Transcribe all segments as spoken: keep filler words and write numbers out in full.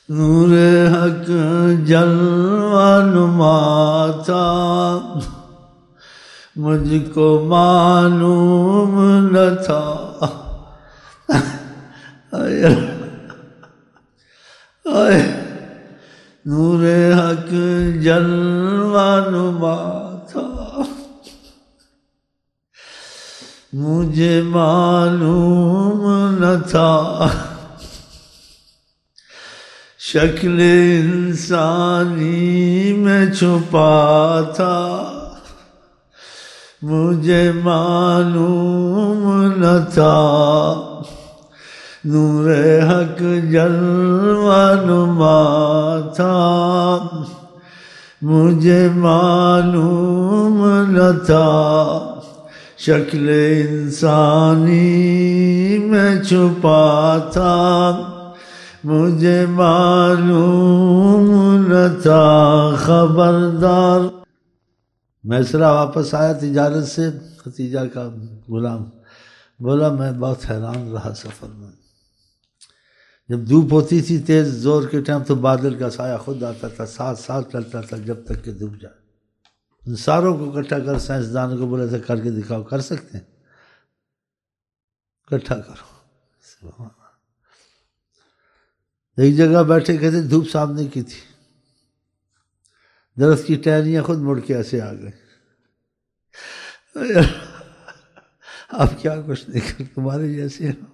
نور حق جلوہ نما تھا، مجھ کو معلوم نہ تھا۔ نور حق جلوہ نما تھا، مجھے معلوم نہ تھا، شکل انسانی میں چھپا تھا، مجھے معلوم نہ تھا۔ نور حق جلوہ نما تھا، مجھے معلوم نہ تھا، شکل انسانی میں چھپا تھا، مجھے معلوم نہ تھا۔ خبردار۔ میسرہ واپس آیا تجارت سے، ختیجہ کا غلام بولا میں بہت حیران رہا سفر میں، جب دھوپ ہوتی تھی تیز زور کے ٹائم تو بادل کا سایہ خود آتا تھا، ساتھ ساتھ چلتا تھا جب تک کہ دھوپ جائے۔ ان ساروں کو اکٹھا کر سائنسدانوں کو بولا تھا کر کے دکھاؤ، کر سکتے ہیں؟ اکٹھا کرو۔ ایک جگہ بیٹھے کہتے دھوپ سامنے کی تھی، درخت کی ٹہنیاں خود مڑ کے ایسے آ گئے۔ اب کیا کچھ نہیں کر، تمہارے جیسے ہو،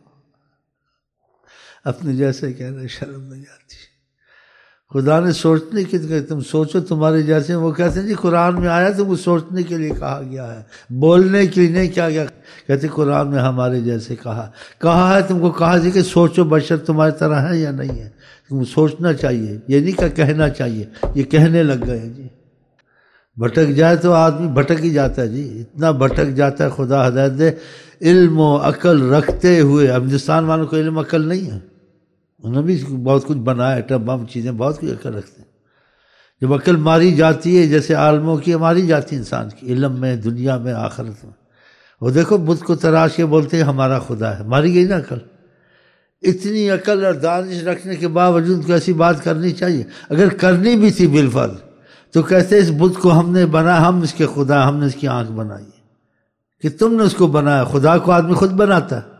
اپنے جیسے کہنا شرم نہیں آتی۔ خدا نے سوچنے کی کہ تم سوچو تمہارے جیسے، وہ کہتے ہیں جی قرآن میں آیا تو وہ سوچنے کے لیے کہا گیا ہے، بولنے کے لیے نہیں کیا گیا۔ کہتے قرآن میں ہمارے جیسے کہا کہا ہے، تم کو کہا جی کہ سوچو بشر تمہاری طرح ہے یا نہیں ہے، تم سوچنا چاہیے، یہ نہیں کہ کہنا چاہیے، یہ کہنے لگ گئے ہیں جی۔ بھٹک جائے تو آدمی بھٹک ہی جاتا ہے جی، اتنا بھٹک جاتا ہے، خدا ہدایت دے۔ علم و عقل رکھتے ہوئے، ہندوستان والوں کو علم عقل نہیں ہے، انہوں نے بھی بہت کچھ بنایا، ایٹم بم چیزیں، بہت کچھ عقل رکھتے ہیں۔ جب عقل ماری جاتی ہے جیسے عالموں کی ماری جاتی ہے انسان کی، علم میں، دنیا میں، آخرت میں۔ وہ دیکھو بت کو تراش کے بولتے ہیں ہمارا خدا ہے، ماری گئی نا عقل۔ اتنی عقل اور دانش رکھنے کے باوجود کو ایسی بات کرنی چاہیے، اگر کرنی بھی تھی بالفرض تو کہتے اس بت کو ہم نے بنایا، ہم اس کے خدا، ہم نے اس کی آنکھ بنائی ہے، کہ تم نے اس کو بنایا۔ خدا کو آدمی خود بناتا ہے۔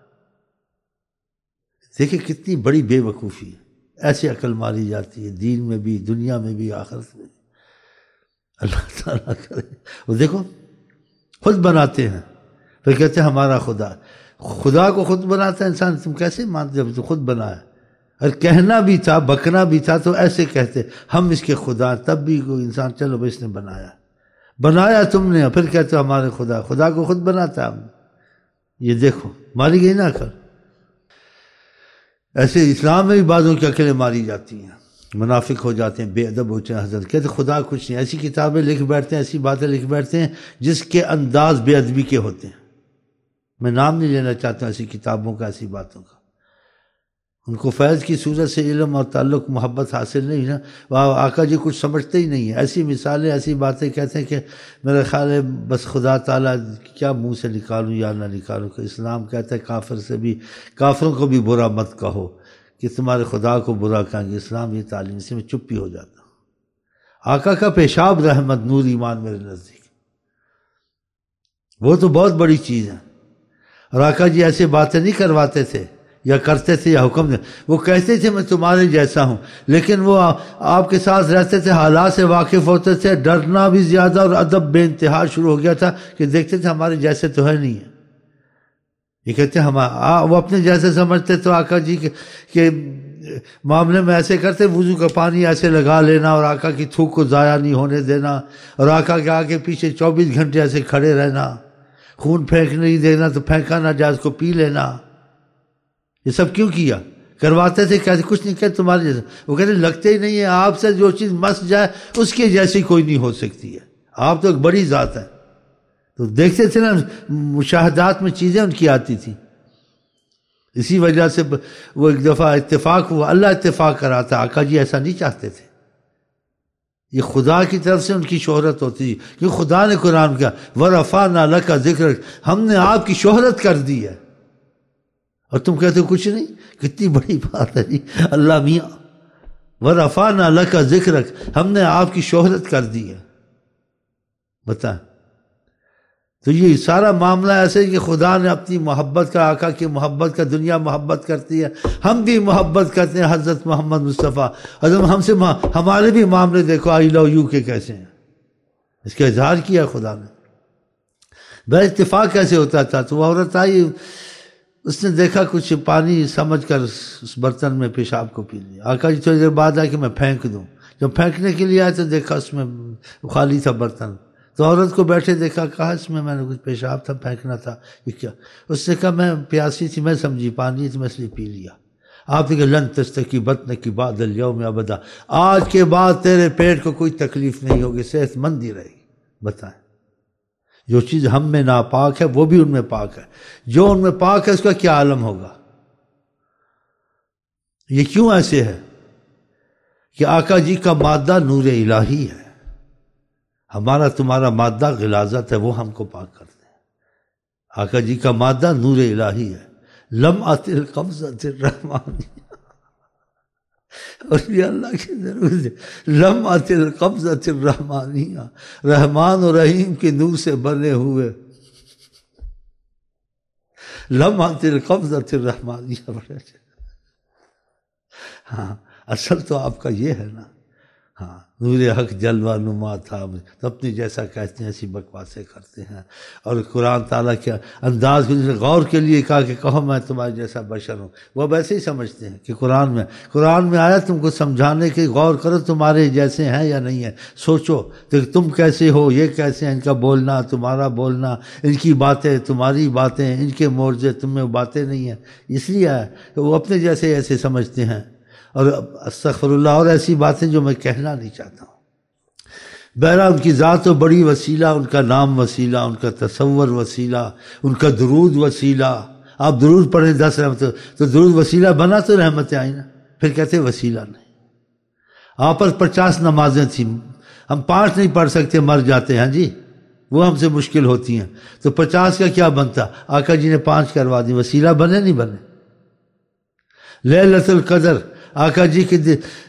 دیکھیں کتنی بڑی بے وقوفی ہے، ایسی عقل ماری جاتی ہے، دین میں بھی، دنیا میں بھی، آخرت میں بھی۔ اللہ تعالیٰ کرے۔ وہ دیکھو خود بناتے ہیں، پھر کہتے ہیں ہمارا خدا۔ خدا کو خود بناتا ہے انسان، تم کیسے مانتے جب تو خود بنایا؟ اگر کہنا بھی تھا، بکنا بھی تھا تو ایسے کہتے ہم اس کے خدا، تب بھی کوئی انسان چلو بھائی اس نے بنایا بنایا تم نے، پھر کہتے ہو ہمارے خدا۔ خدا کو خود بناتا ہے ہم نے۔ یہ دیکھو ماری گئی نا عقل۔ ایسے اسلام میں بھی بعضوں کی عقلیں ماری جاتی ہیں، منافق ہو جاتے ہیں، بے ادب ہوتے ہیں۔ حضرت کہتے خدا کچھ نہیں، ایسی کتابیں لکھ بیٹھتے ہیں، ایسی باتیں لکھ بیٹھتے ہیں جس کے انداز بے ادبی کے ہوتے ہیں۔ میں نام نہیں لینا چاہتا ہوں ایسی کتابوں کا، ایسی باتوں کا۔ ان کو فیض کی صورت سے علم اور تعلق محبت حاصل نہیں ہے، وہ آقا جی کچھ سمجھتے ہی نہیں ہیں۔ ایسی مثالیں، ایسی باتیں کہتے ہیں کہ میرا خیال ہے بس خدا تعالیٰ کیا منہ سے نکالوں یا نہ نکالوں، کہ اسلام کہتا ہے کافر سے بھی، کافروں کو بھی برا مت کہو کہ تمہارے خدا کو برا کہیں گے۔ اسلام یہ تعلیم، سے میں چپی ہو جاتا ہوں۔ آقا کا پیشاب رحمت، نور ایمان میرے نزدیک، وہ تو بہت بڑی چیز ہے۔ اور آقا جی ایسے باتیں نہیں کرواتے تھے یا کرتے تھے یا حکم دے، وہ کہتے تھے میں تمہارے جیسا ہوں، لیکن وہ آپ کے ساتھ رہتے تھے، حالات سے واقف ہوتے تھے، ڈرنا بھی زیادہ اور ادب بے انتہا شروع ہو گیا تھا کہ دیکھتے تھے ہمارے جیسے تو ہے نہیں ہے۔ یہ کہتے ہیں ہم وہ اپنے جیسے سمجھتے تو آقا جی کے کہ معاملے میں ایسے کرتے، وضو کا پانی ایسے لگا لینا اور آقا کی تھوک کو ضائع نہیں ہونے دینا، اور آقا کے آگے پیچھے چوبیس گھنٹے ایسے کھڑے رہنا، خون پھینک نہیں دینا تو پھینکا نہ جائے اس کو پی لینا۔ یہ سب کیوں کیا؟ کرواتے تھے، کہتے کچھ نہیں کہتے تمہارے جیسا۔ وہ کہتے لگتے ہی نہیں ہے، آپ سے جو چیز مس جائے اس کے جیسی کوئی نہیں ہو سکتی ہے، آپ تو ایک بڑی ذات ہے۔ تو دیکھتے تھے نا مشاہدات میں چیزیں ان کی آتی تھی، اسی وجہ سے وہ ایک دفعہ اتفاق ہوا، اللہ اتفاق کراتا، آقا جی ایسا نہیں چاہتے تھے۔ یہ خدا کی طرف سے ان کی شہرت ہوتی ہے، کہ خدا نے قرآن کیا وَرَفَعْنَا لَكَ ذِكْرَكَ، ہم نے آپ کی شہرت کر دی ہے، اور تم کہتے ہو کچھ نہیں۔ کتنی بڑی بات ہے جی، اللہ میاں وَرَفَعْنَا لَكَ ذِكْرَكَ، ہم نے آپ کی شہرت کر دی ہے. بتائیں. تو یہ سارا معاملہ ایسے کہ خدا نے اپنی محبت کا، آقا کی محبت کا، دنیا محبت کرتی ہے، ہم بھی محبت کرتے ہیں حضرت محمد مصطفیٰ. حضرت ہم سے ہمارے بھی معاملے دیکھو آئی لو یو کے کیسے ہیں، اس کا اظہار کیا خدا نے. بے اتفاق کیسے ہوتا تھا؟ تو وہ عورت آئی، اس نے دیکھا کچھ پانی سمجھ کر اس برتن میں پیشاب کو پی لیا. آقا جی تھوڑی دیر بعد آئے کہ میں پھینک دوں. جب پھینکنے کے لیے آئے تو دیکھا اس میں خالی تھا برتن. تو عورت کو بیٹھے دیکھا، کہا اس میں میں نے کچھ پیشاب تھا، پھینکنا تھا، یہ کیا؟ اس نے کہا میں پیاسی تھی، میں سمجھی پانی تو میں اس لیے پی لیا. آپ نے کہا لن تستکی بطنکی بعد الیوم ابدا، آج کے بعد تیرے پیٹ کو کوئی تکلیف نہیں ہوگی، صحت مند ہی رہے گی. بتائیں، جو چیز ہم میں ناپاک ہے وہ بھی ان میں پاک ہے. جو ان میں پاک ہے اس کا کیا عالم ہوگا؟ یہ کیوں ایسے ہے کہ آقا جی کا مادہ نور الہی ہے، ہمارا تمہارا مادہ غلاظت ہے، وہ ہم کو پاک کرتے ہیں. آقا جی کا مادہ نور الہی ہے. لمعۃ القبضۃ الرحمانی، اور یہ اللہ کی ضرورت ہے. لمعۃ القبضۃ الرحمانیہ، رحمان و رحیم کے نور سے بنے ہوئے. لمعۃ القبضۃ الرحمانیہ. ہاں اصل تو آپ کا یہ ہے نا. ہاں نور حق جلوہ نما تھا، تو اپنی جیسا کہتے ہیں ایسی بکواسیں کرتے ہیں. اور قرآن تعالیٰ کے انداز کو غور کے لیے کہا کہ کہو میں تمہارے جیسا بشر ہوں، وہ ویسے ہی سمجھتے ہیں کہ قرآن میں قرآن میں آیا تم کو سمجھانے کے، غور کرو تمہارے جیسے ہیں یا نہیں ہیں، سوچو کہ تم کیسے ہو، یہ کیسے ہیں، ان کا بولنا تمہارا بولنا، ان کی باتیں تمہاری باتیں، ان کے معجزے تم میں باتیں نہیں ہیں. اس لیے ہے کہ وہ اپنے جیسے ایسے سمجھتے ہیں. اور استغفر اللہ، اور ایسی باتیں جو میں کہنا نہیں چاہتا ہوں. بہرحال ان کی ذات تو بڑی وسیلہ، ان کا نام وسیلہ، ان کا تصور وسیلہ، ان کا درود وسیلہ. آپ درود پڑھیں دس رحمت، تو درود وسیلہ بنا تو رحمتیں آئی نا. پھر کہتے وسیلہ نہیں. آپ پر پچاس نمازیں تھیں، ہم پانچ نہیں پڑھ سکتے، مر جاتے ہیں جی، وہ ہم سے مشکل ہوتی ہیں. تو پچاس کا کیا بنتا؟ آقا جی نے پانچ کروا دی، وسیلہ بنے نہیں بنے. لیلۃ القدر، آقا جی کی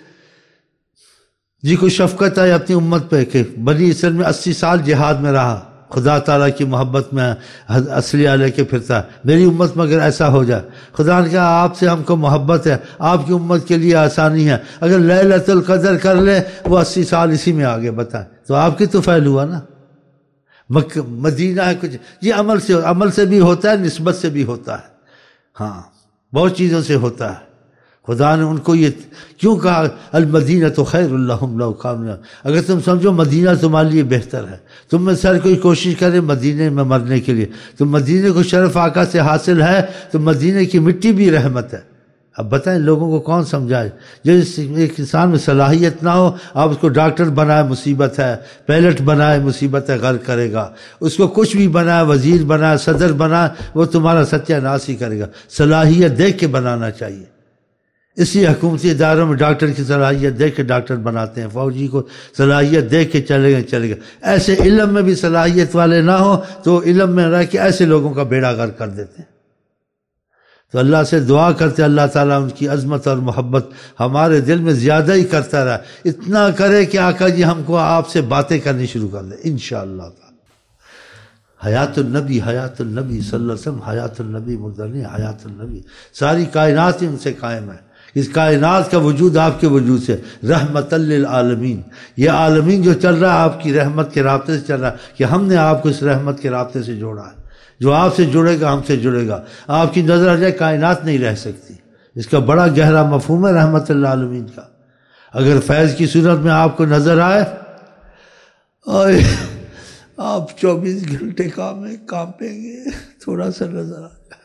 جی کو شفقت آئی اپنی امت پہ کہ بنی اسرائیل میں اسی سال جہاد میں رہا، خدا تعالیٰ کی محبت میں اسلحہ لے کے پھرتا، میری امت میں اگر ایسا ہو جائے. خدا نے کہا آپ سے ہم کو محبت ہے، آپ کی امت کے لیے آسانی ہے، اگر لیلۃ القدر کر لے وہ اسی سال اسی میں آگے. بتائیں تو آپ کی تو فعل ہوا نا. مکہ مدینہ ہے کچھ جی، عمل سے عمل سے بھی ہوتا ہے، نسبت سے بھی ہوتا ہے. ہاں بہت چیزوں سے ہوتا ہے. خدا نے ان کو یہ کیوں کہا المدینہ تو خیر اللہم لو کانوا، اگر تم سمجھو مدینہ تمہارے لیے بہتر ہے، تم میں سر کوئی کوشش کرے مدینے میں مرنے کے لیے، تو مدینے کو شرف آقا سے حاصل ہے، تو مدینے کی مٹی بھی رحمت ہے. اب بتائیں لوگوں کو کون سمجھائے؟ جس ایک انسان میں صلاحیت نہ ہو، آپ اس کو ڈاکٹر بنائے مصیبت ہے، پائلٹ بنائے مصیبت ہے، غرق کرے گا. اس کو کچھ بھی بنائے، وزیر بنائے، صدر بنائے، وہ تمہارا ستیہ ناش ہی کرے گا. صلاحیت دیکھ کے بنانا چاہیے. اسی حکومتی اداروں میں ڈاکٹر کی صلاحیت دیکھ کے ڈاکٹر بناتے ہیں، فوجی کو صلاحیت دیکھ کے چلے گئے چلے گئے. ایسے علم میں بھی صلاحیت والے نہ ہوں تو علم میں رہ کے ایسے لوگوں کا بیڑا غرق کر دیتے ہیں. تو اللہ سے دعا کرتے اللہ تعالیٰ ان کی عظمت اور محبت ہمارے دل میں زیادہ ہی کرتا رہا، اتنا کرے کہ آقا جی ہم کو آپ سے باتیں کرنی شروع کر دیں انشاءاللہ تعالیٰ. حیات النبی، حیات النبی صلی اللہ علیہ وسلم، حیات النبی مردنی، حیات النبی، ساری کائنات ہی ان سے قائم ہے. اس کائنات کا وجود آپ کے وجود سے، رحمت للعالمین. یہ عالمین جو چل رہا ہے آپ کی رحمت کے رابطے سے چل رہا ہے، کہ ہم نے آپ کو اس رحمت کے رابطے سے جوڑا ہے. جو آپ سے جڑے گا ہم سے جڑے گا. آپ کی نظر آ جائے کائنات نہیں رہ سکتی. اس کا بڑا گہرا مفہوم ہے رحمت للعالمین کا. اگر فیض کی صورت میں آپ کو نظر آئے، آئے آپ چوبیس گھنٹے کام میں کانپیں گے. تھوڑا سا نظر آ جائے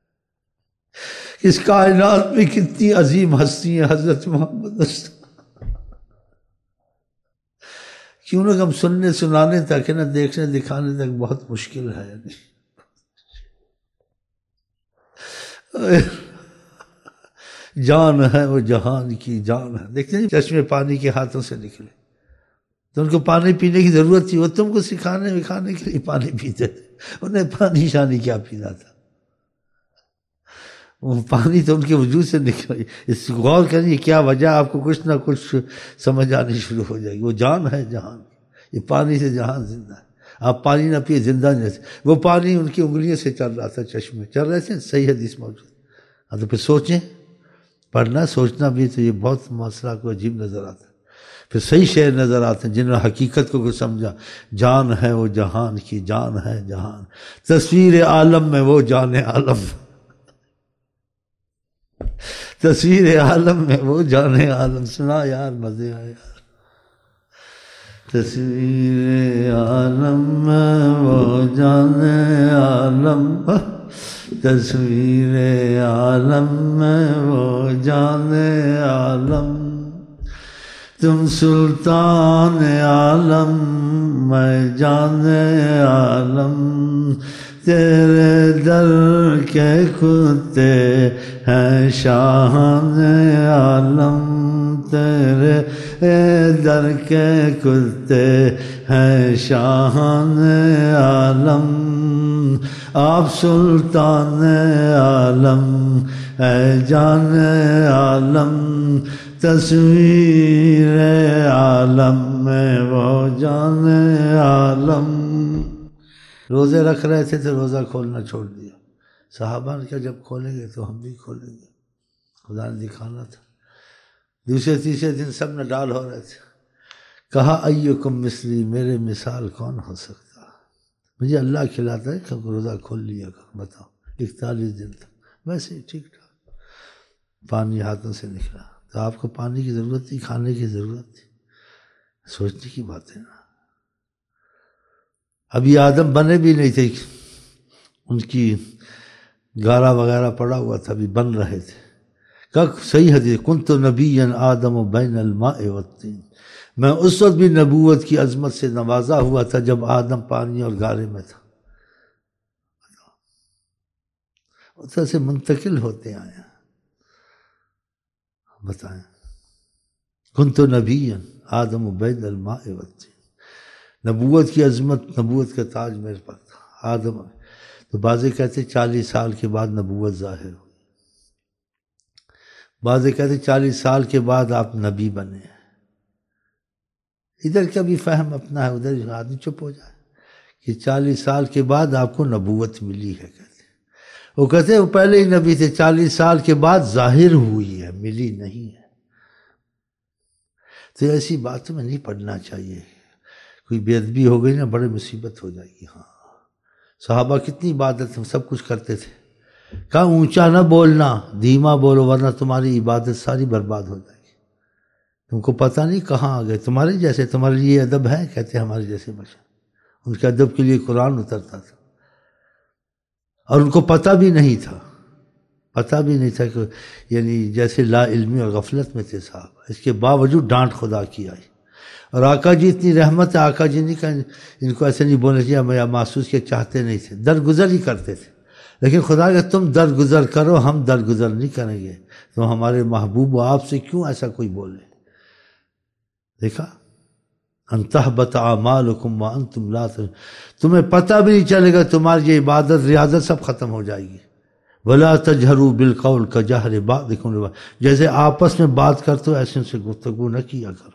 اس کائنات میں کتنی عظیم ہستی ہیں حضرت محمد رسول. کیوں نہ ہم سننے سنانے تک ہے نا، دیکھنے دکھانے تک بہت مشکل ہے. جان ہے وہ جہان کی جان ہے. دیکھتے ہیں چشمے پانی کے ہاتھوں سے نکلے تو ان کو پانی پینے کی ضرورت تھی، وہ تم کو سکھانے وکھانے کے لیے پانی پیتے تھے، انہیں پانی شانی کیا پینا تھا. وہ پانی تو ان کے وجود سے نکل، اس غور کریں کیا وجہ، آپ کو کچھ نہ کچھ سمجھ آنی شروع ہو جائے گی۔ وہ جان ہے جہان، یہ پانی سے جہان زندہ ہے۔ آپ پانی نہ پیے زندہ نہیں رہتے۔ وہ پانی ان کی انگلیوں سے چل رہا تھا، چشمے چل رہے تھے، صحیح حدیث موجود۔ ہاں تو پھر سوچیں، پڑھنا سوچنا بھی تو یہ بہت مسئلہ کو عجیب نظر آتا ہے۔ پھر صحیح شعر نظر آتے ہیں جنہوں نے حقیقت کو کچھ سمجھا۔ جان ہے وہ جہان کی، جان ہے جہان، تصویر عالم میں وہ جان عالم، تصویر عالم میں وہ جان عالم۔ سنا یار، مزے آئے یار۔ تصویر عالم میں وہ جان عالم، تصویر عالم میں وہ جان عالم، تم سلطان عالم میں جان عالم، تیرے در کے کتے ہیں شاہان عالم، تیرے در کے کتے ہیں شاہان عالم، آپ سلطان عالم اے جان عالم، تصویر عالم میں وہ جان عالم۔ روزے رکھ رہے تھے تو روزہ کھولنا چھوڑ دیا۔ صحابہ نے کہا جب کھولیں گے تو ہم بھی کھولیں گے، خدا نے دکھانا تھا۔ دوسرے تیسرے دن سب نے ڈال ہو رہے تھے۔ کہا ایکم مثلی، میرے مثال کون ہو سکتا، مجھے اللہ کھلاتا ہے کہ روزہ کھول لیا کر، بتاؤ اکتالیس دن تک ویسے ہی ٹھیک ٹھاک، پانی ہاتھوں سے نکلا۔ تو آپ کو پانی کی ضرورت تھی، کھانے کی ضرورت تھی، سوچنے کی بات ہے نا۔ ابھی آدم بنے بھی نہیں تھے، ان کی گارا وغیرہ پڑا ہوا تھا، ابھی بن رہے تھے۔ کہ صحیح حدیث، کنت نبیا آدم بین الماء والطین، میں اس وقت بھی نبوت کی عظمت سے نوازا ہوا تھا جب آدم پانی اور گارے میں تھا۔ اس طرح سے منتقل ہوتے آئے ہیں۔ بتائیں، کنت نبیا آدم بین الماء والطین، نبوت کی عظمت، نبوت کا تاج میرے پاس تھا آدم۔ تو بعضے کہتے چالیس سال کے بعد نبوت ظاہر ہوئی، بعضے کہتے چالیس سال کے بعد آپ نبی بنے۔ ادھر کا بھی فہم اپنا ہے، ادھر آدمی چپ ہو جائے کہ چالیس سال کے بعد آپ کو نبوت ملی ہے۔ کہتے وہ کہتے وہ پہلے ہی نبی تھے، چالیس سال کے بعد ظاہر ہوئی ہے، ملی نہیں ہے۔ تو ایسی باتوں میں نہیں پڑھنا چاہیے، کوئی بے ادبی ہو گئی نا بڑی مصیبت ہو جائے گی۔ ہاں صحابہ کتنی عبادت سب کچھ کرتے تھے، کہا اونچا نہ بولنا، دھیما بولو ورنہ تمہاری عبادت ساری برباد ہو جائے گی، تم کو پتہ نہیں کہاں آ گئے، تمہارے جیسے، تمہارے لیے ادب ہے؟ کہتے ہمارے جیسے بشر۔ ان کے ادب کے لیے قرآن اترتا تھا، اور ان کو پتہ بھی نہیں تھا، پتہ بھی نہیں تھا کہ یعنی جیسے لا علمی اور غفلت میں تھے صاحب، اس کے باوجود ڈانٹ خدا کی آئی۔ اور آقا جی اتنی رحمت ہے، آقا جی نہیں کہیں ان کو ایسے نہیں بولنا چاہیے، میں محسوس کے چاہتے نہیں تھے، درگزر ہی کرتے تھے، لیکن خدا کہ تم درگزر کرو، ہم درگزر نہیں کریں گے، تو ہمارے محبوب و آپ سے کیوں ایسا کوئی بولے۔ دیکھا، ان تحبط اعمالکم وانتم لا تشعرون، تمہیں پتہ بھی نہیں چلے گا، تمہاری یہ عبادت ریاضت سب ختم ہو جائے گی۔ ولا تجہروا بالقول کجہر بعضکم لبعض، جیسے آپس میں بات کرتے ہو ایسے ان سے گفتگو نہ کیا کرو۔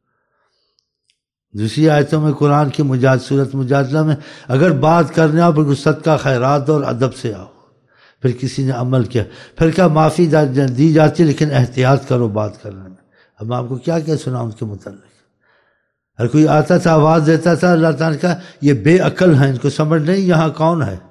دوسری آیتوں میں قرآن کی مجادلہ، سورۃ مجادلہ میں اگر بات کرنے آؤ پھر صدقہ خیرات اور ادب سے آؤ، پھر کسی نے عمل کیا پھر کیا معافی دی جاتی، لیکن احتیاط کرو بات کرنے میں۔ اب میں آپ کو کیا کیا سنا ان کے متعلق، ہر کوئی آتا تھا آواز دیتا تھا، اللہ تعالیٰ نے کہا یہ بے عقل ہیں، ان کو سمجھ نہیں یہاں کون ہے،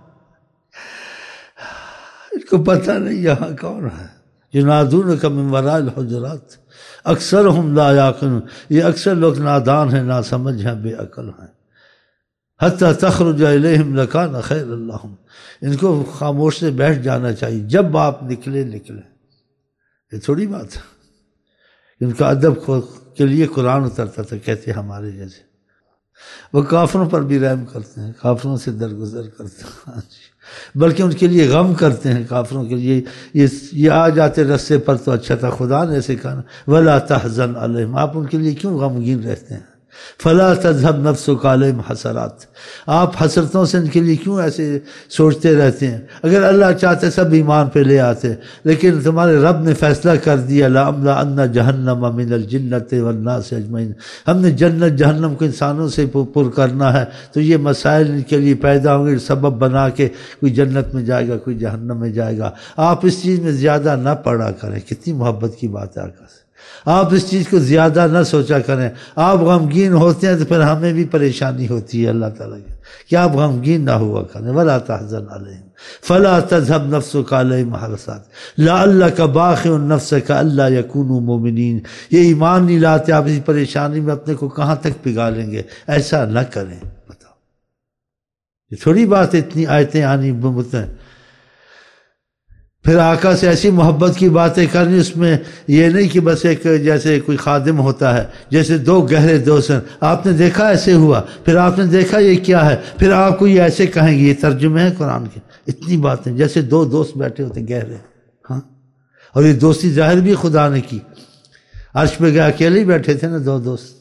ان کو پتہ نہیں یہاں کون ہے۔ ینادونک من وراء الحجرات اکثرہم لا یعقلون، یہ اکثر لوگ نادان ہیں، ناسمجھ ہیں، بے عقل ہیں۔ حتی تخرج الیہم لکان خیر لہم، ان کو خاموش سے بیٹھ جانا چاہیے، جب آپ نکلے نکلے، یہ تھوڑی بات ہے۔ ان کا ادب کے لیے قرآن اترتا تھا، کہتے ہمارے جیسے۔ وہ کافروں پر بھی رحم کرتے ہیں، کافروں سے درگزر کرتے ہیں، بلکہ ان کے لیے غم کرتے ہیں، کافروں کے لیے یہ یہ آ جاتے رستے پر تو اچھا تھا، خدا نے ایسے کہا وَلَا تَحْزَنْ عَلَيْهِمْ، آپ ان کے لیے کیوں غمگین رہتے ہیں، فلا تذهب نفسك علیہم حسرات، آپ حسرتوں سے ان کے لیے کیوں ایسے سوچتے رہتے ہیں؟ اگر اللہ چاہتے سب ایمان پہ لے آتے، لیکن تمہارے رب نے فیصلہ کر دیا لَأَمْلَأَنَّ جَهَنَّمَ مِنَ الْجِنَّةِ وَالنَّاسِ أَجْمَعِينَ، ہم نے جنت جہنم کو انسانوں سے پر کرنا ہے، تو یہ مسائل ان کے لیے پیدا ہوں گے، سبب بنا کے کوئی جنت میں جائے گا، کوئی جہنم میں جائے گا۔ آپ اس چیز میں زیادہ نہ پڑا کریں، کتنی محبت کی بات ہے آقا سے، آپ اس چیز کو زیادہ نہ سوچا کریں۔ آپ غمگین ہوتے ہیں تو پھر ہمیں بھی پریشانی ہوتی ہے اللہ تعالیٰ کی، کہ آپ غمگین نہ ہوا کریں۔ وَلَا تَحْزَنْ عَلَيْهِمْ فَلَا تَذْهَبْ نَفْسُكَ عَلَيْهِمْ حَسَرَاتٍ لَعَلَّكَ بَاخِعٌ نَفْسَكَ أَلَّا يَكُونُوا مُؤْمِنِينَ، یہ ایمان نہیں لاتے، آپ اسی پریشانی میں اپنے کو کہاں تک پگھالیں گے؟ ایسا نہ کریں۔ بتاؤ، یہ تھوڑی بات ہے اتنی آیتیں آنی ممکن۔ پھر آقا سے ایسی محبت کی باتیں کرنی، اس میں یہ نہیں کہ بس ایک جیسے کوئی خادم ہوتا ہے، جیسے دو گہرے دوست ہیں، آپ نے دیکھا ایسے ہوا، پھر آپ نے دیکھا یہ کیا ہے، پھر آپ کو یہ ایسے کہیں گے، یہ ترجمے ہیں قرآن کے۔ اتنی باتیں جیسے دو دوست بیٹھے ہوتے ہیں گہرے، ہاں، اور یہ دوستی ظاہر بھی خدا نے کی، عرش پہ گئے اکیلے ہی بیٹھے تھے نا دو دوست،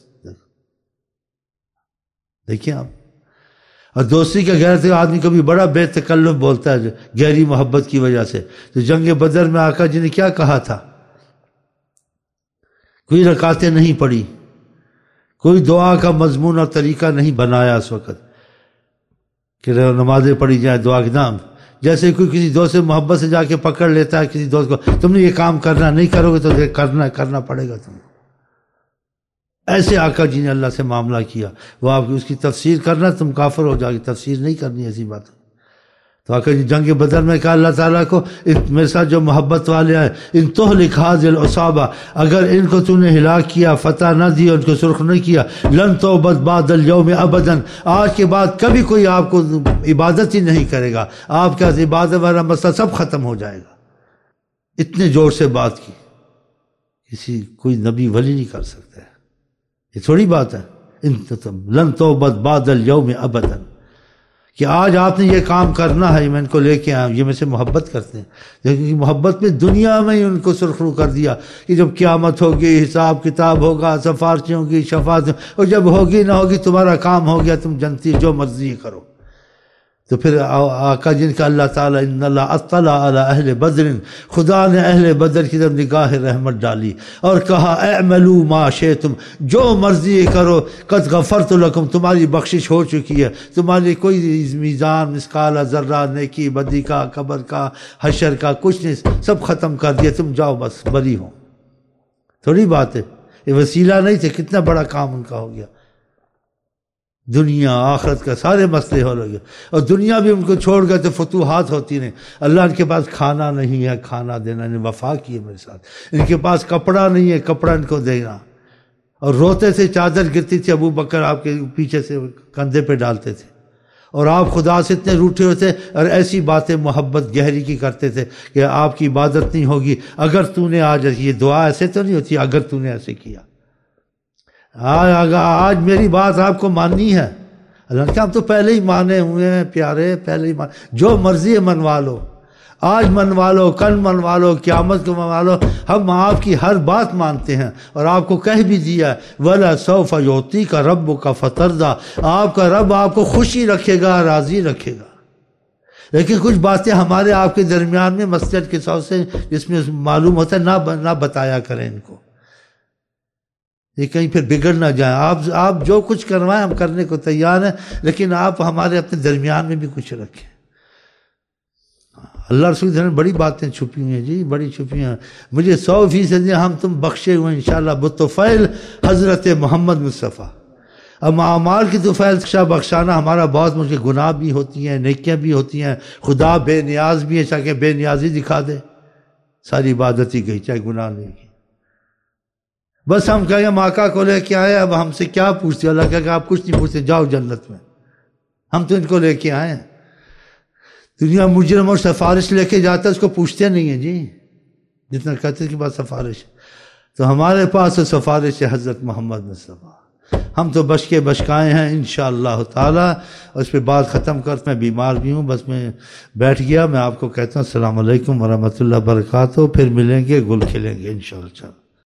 دیکھیں آپ۔ اور دوستی کا غیرت آدمی کبھی بڑا بے تکلف بولتا ہے گہری محبت کی وجہ سے۔ تو جنگ بدر میں آقا جی نے کیا کہا تھا؟ کوئی رکعتیں نہیں پڑھی، کوئی دعا کا مضمون اور طریقہ نہیں بنایا اس وقت کہ نمازیں پڑھی جائیں دعا کے نام۔ جیسے کوئی کسی دوست سے محبت سے جا کے پکڑ لیتا ہے کسی دوست کو، تم نے یہ کام کرنا، نہیں کرو گے تو کرنا کرنا پڑے گا تم کو۔ ایسے آقا جی نے اللہ سے معاملہ کیا، وہ آپ کی اس کی تفسیر کرنا تم کافر ہو جاؤ گے، تفسیر نہیں کرنی ایسی بات۔ تو آقا جی جنگ بدر میں کہا اللہ تعالیٰ کو میرے ساتھ جو محبت والے ہیں، ان تہلک هذه العصابہ، اگر ان کو تو نے ہلاک کیا، فتح نہ دی، ان کو سرخ نہیں کیا، لن تعبد بعد اليوم ابدا، آج کے بعد کبھی کوئی آپ کو عبادت ہی نہیں کرے گا، آپ کا عبادت والا مسئلہ سب ختم ہو جائے گا۔ اتنے زور سے بات کی، کسی کوئی نبی ولی نہیں کر سکتا ہے، یہ تھوڑی بات ہے۔ لن تعبد بعد اليوم ابدا، کہ آج آپ نے یہ کام کرنا ہے، میں ان کو لے کے آیا، یہ میں سے محبت کرتے ہیں، لیکن محبت میں دنیا میں ہی ان کو سرخرو کر دیا کہ جب قیامت ہوگی، حساب کتاب ہوگا، سفارشیں ہوں گی، شفاعت، اور جب ہوگی نہ ہوگی تمہارا کام ہو گیا، تم جنتی جو مرضی کرو۔ تو پھر آقا جن کا اللہ تعالیٰ ان اللہ اطلع علی اہل بدر، خدا نے اہل بدر کی طرف نگاہ رحمت ڈالی اور کہا اعملوا ما شئتم، جو مرضی کرو، قد غفرت لکم، تمہاری بخشش ہو چکی ہے، تمہاری کوئی میزان مثقال ذرہ نیکی بدی کا، قبر کا، حشر کا کچھ نہیں، سب ختم کر دیا، تم جاؤ بس بری ہو۔ تھوڑی بات ہے، یہ وسیلہ نہیں تھے، کتنا بڑا کام ان کا ہو گیا، دنیا آخرت کا سارے مسئلے ہو لگے، اور دنیا بھی ان کو چھوڑ گئے تو فتوحات ہوتی نہیں۔ اللہ ان کے پاس کھانا نہیں ہے، کھانا دینا، انہیں وفا کی ہے میرے ساتھ، ان کے پاس کپڑا نہیں ہے، کپڑا ان کو دینا، اور روتے تھے، چادر گرتی تھی، ابو بکر آپ کے پیچھے سے کندھے پہ ڈالتے تھے، اور آپ خدا سے اتنے روٹھے ہوتے اور ایسی باتیں محبت گہری کی کرتے تھے کہ آپ کی عبادت نہیں ہوگی اگر تو نے آج، یہ دعا ایسے تو نہیں ہوتی اگر تو نے ایسے کیا، آج آج میری بات آپ کو ماننی ہے، اللہ نے کہا ہم تو پہلے ہی مانے ہوئے ہیں پیارے، پہلے ہی مان، جو مرضی منوا لو، آج منوا لو، کل منوا لو، قیامت کو منوا لو، ہم آپ کی ہر بات مانتے ہیں، اور آپ کو کہہ بھی دیا وَلَا سَوْفَ يُعْطِيكَ رَبُّكَ فَتَرْضَىٰ، آپ کا رب آپ کو خوشی رکھے گا، راضی رکھے گا۔ لیکن کچھ باتیں ہمارے آپ کے درمیان میں مسجد کے سو سے جس میں معلوم ہوتا ہے نہ نہ بتایا کریں ان کو، یہ کہیں پھر بگڑ نہ جائیں۔ آپ آپ جو کچھ کروائیں ہم کرنے کو تیار ہیں، لیکن آپ ہمارے اپنے درمیان میں بھی کچھ رکھیں۔ اللہ رسول نے بڑی باتیں چھپی ہوئی ہیں جی، بڑی چھپی ہیں، مجھے سو فیصد ہم تم بخشے ہوئے ہیں انشاءاللہ بطفیل حضرت محمد مصطفیٰ۔ اب اعمال کی طفیل شاہ بخشانا ہمارا بہت مجھے گناہ بھی ہوتی ہیں، نیکیاں بھی ہوتی ہیں، خدا بے نیاز بھی ہے، چاہے بے نیازی دکھا دے، ساری عبادت ہی گئی چاہے گناہ نہیں کی۔ بس ہم کہیں ہم آقا کو لے کے آئے، اب ہم سے کیا پوچھتے؟ اللہ کہا کہ آپ کچھ نہیں پوچھتے، جاؤ جنت میں، ہم تو ان کو لے کے آئے ہیں۔ دنیا مجرم اور سفارش لے کے جاتا ہے، اس کو پوچھتے نہیں ہیں جی، جتنا کہتے ہیں کہ بات سفارش، تو ہمارے پاس تو سفارش ہے حضرت محمد مصطفیٰ، ہم تو بچ کے بچکائے ہیں انشاءاللہ تعالی۔ اس پہ بات ختم کرتے، میں بیمار بھی ہوں، بس میں بیٹھ گیا، میں آپ کو کہتا ہوں السلام علیکم ورحمۃ اللہ وبرکاتہ، پھر ملیں گے، گل کھلیں گے انشاءاللہ۔